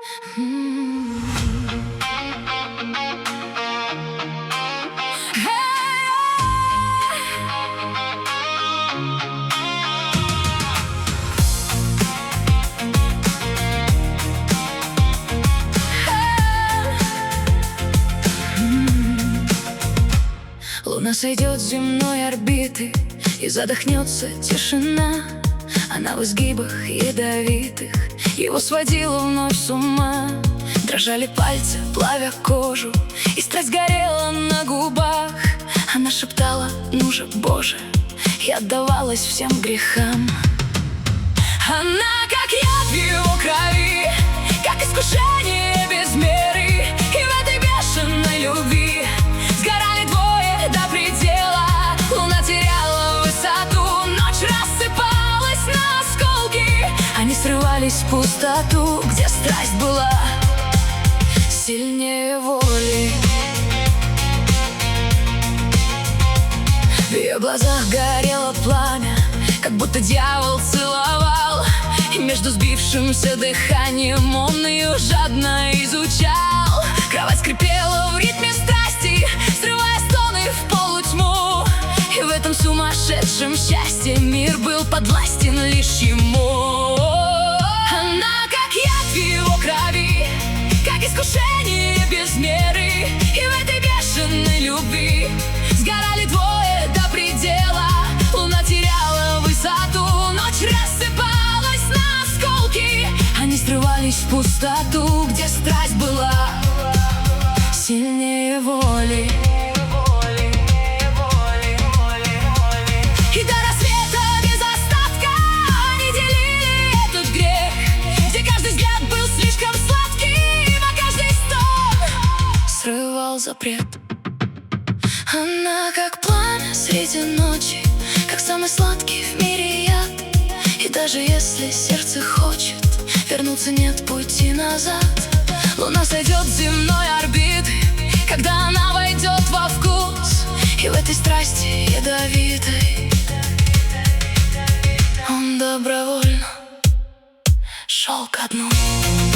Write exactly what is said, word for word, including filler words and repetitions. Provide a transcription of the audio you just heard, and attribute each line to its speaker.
Speaker 1: Луна сойдет с земной орбиты, и задохнется тишина. Она в изгибах ядовитых его сводила вновь с ума. Дрожали пальцы, плавя кожу, и страсть горела на губах. Она шептала: ну же, Боже, и отдавалась всем грехам. Она как яд в его крови, как искушение без меры. И в этой бешеной любви сгорали двое до предела. Луна теряла высоту, ночь рассыпалась на осколки. Они срывались в пустоту, где страсть была сильнее воли. В ее глазах горело пламя, как будто дьявол целовал. И между сбившимся дыханием он ее жадно изучал. Кровать скрипела в ритме страсти, срывая стоны в полутьму. И в этом сумасшедшем счастье мир был подвластен лишь ему. Она как яд в его крови, как искушение без меры. И в этой бешеной любви сгорали двое до предела. Луна теряла высоту, ночь рассыпалась на осколки. Они срывались в пустоту, где страсть была сильнее воли. И до рассвета без остатка они делили этот грех, где каждый взгляд был слишком сладкий, а каждый стон срывал запрет. Она как пламя среди ночи, как самый сладкий в мире яд. И даже если сердце хочет вернуться, нет пути назад. Луна сойдет с земной орбиты, когда она войдет во вкус. И в этой страсти ядовитой он добровольно шел ко дну.